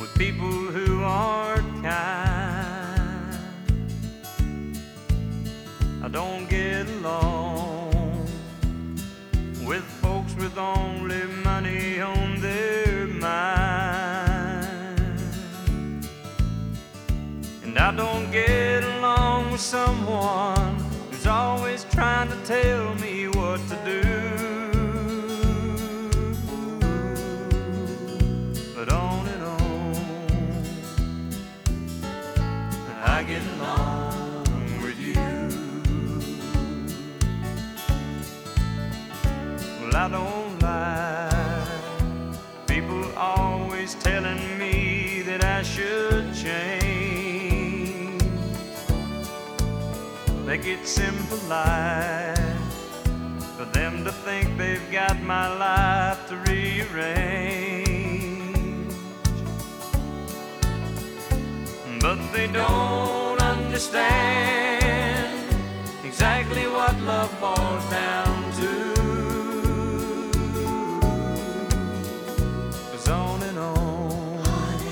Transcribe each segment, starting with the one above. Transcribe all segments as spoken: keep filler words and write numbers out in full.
with people who aren't kind. I don't get along with folks with only money on their mind. And I don't get along with someone who's always trying to tell me what to do. But on and on I get along with you. Well, I don't like people always telling me that I should change. Think it's impolite for them to think they've got my life to rearrange. But they don't understand exactly what love boils down to. 'Cause on and on,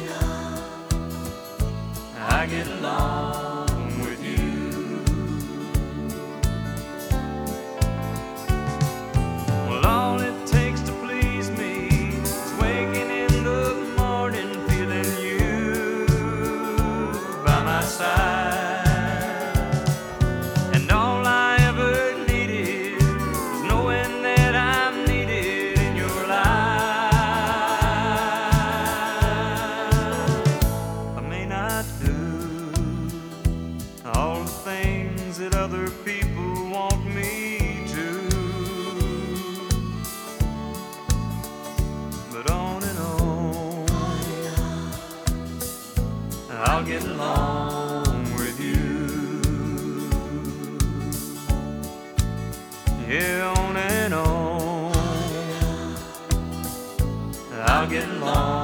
I get along with you. Well, all it takes to please me is waking in the morning feeling you by my side. And all I ever needed was knowing that I'm needed in your life. I may not do all the things that other people want me to, but on and on I'll get along with you. Yeah, on and on I'll get along